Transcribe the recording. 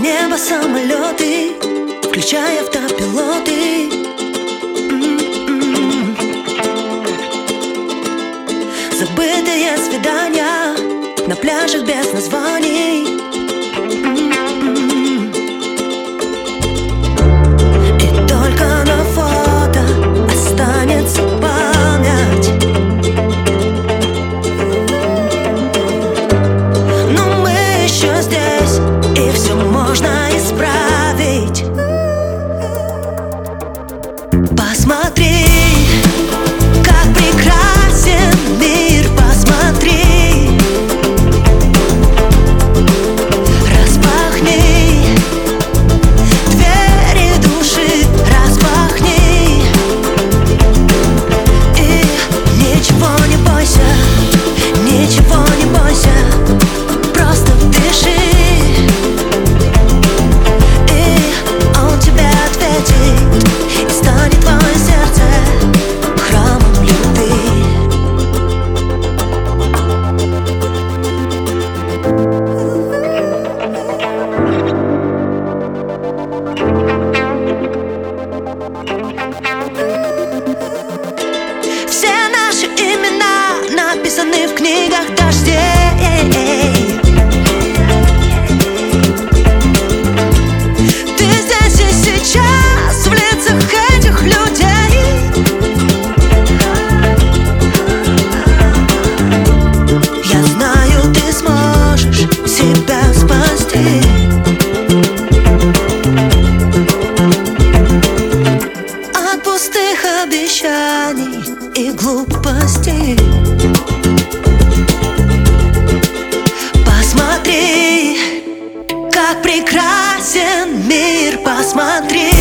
небо самолеты, включая автопилоты. Забытые свидания на пляжах без названий. И только на фото останется память. Но мы еще здесь, и все можно исправить. Посмотри, как прекрасен мир, посмотри. Распахни двери души, распахни. И ничего не бойся, ничего не бойся, просто дыши. И он тебе ответит, и станет твое сердце храмом любви. Все наши имена написаны в книгах дождей. Ты здесь и сейчас в лицах этих людей. Я знаю, ты сможешь себя спасти. От пустых обещаний и глупостей. Посмотри, как прекрасен мир, посмотри.